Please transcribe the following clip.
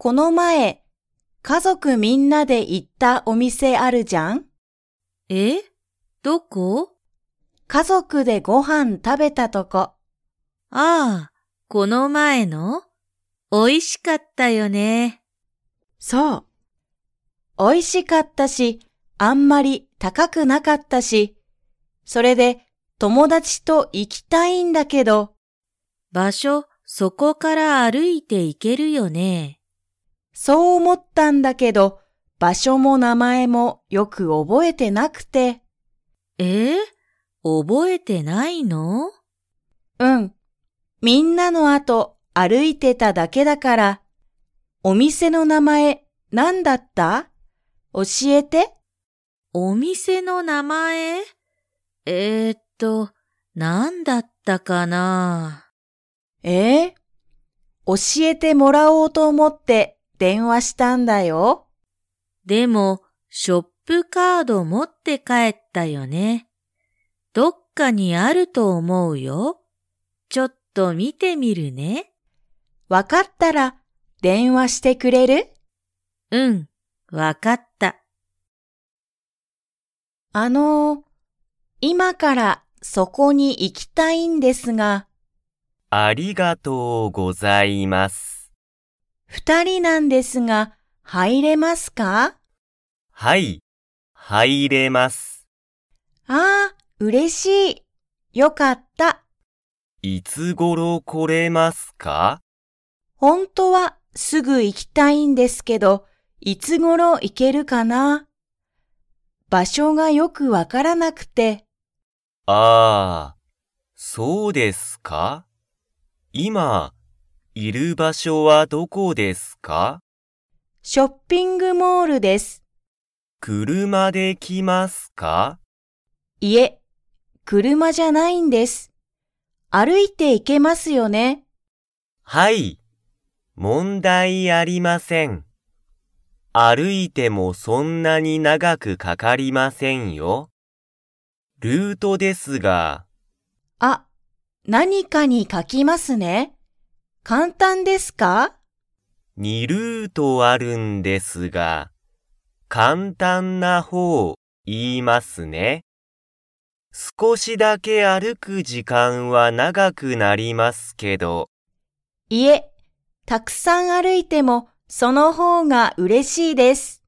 この前、家族みんなで行ったお店あるじゃん？ どこ？ 家族でご飯食べたとこ。 ああ、この前の？美味しかったよね。 そう。美味しかったし、あんまり高くなかったし、それで友達と行きたいんだけど。 場所、そこから歩いて行けるよね。 そう思ったんだけど、場所も名前もよく覚えてなくて。 覚えてないの？ うん。みんなの後歩いてただけだから。お店の名前何だった？教えて。 お店の名前？何だったかな？ 教えてもらおうと思って電話したんだよ。 でも、ショップカード持って帰ったよね。どっかにあると思うよ。ちょっと見てみるね。 わかったら電話してくれる？ うん、わかった。 今からそこに行きたいんですが。 ありがとうございます。 2人なんですが、入れますか？ はい、入れます。 ああ、嬉しい。よかった。 いつ頃来れますか？ 本当はすぐ行きたいんですけど、いつ頃行けるかな？場所がよくわからなくて。 ああ、そうですか？今、いる場所はどこですか？ ショッピングモールです。 車で来ますか？ いえ、車じゃないんです。歩いて行けますよね？ はい、問題ありません。歩いてもそんなに長くかかりませんよ。ルートですが。 何かに書きますね。簡単ですか ？2ルートあるんですが、簡単な方言いますね。少しだけ歩く時間は長くなりますけど。 いえ、たくさん歩いてもその方が嬉しいです。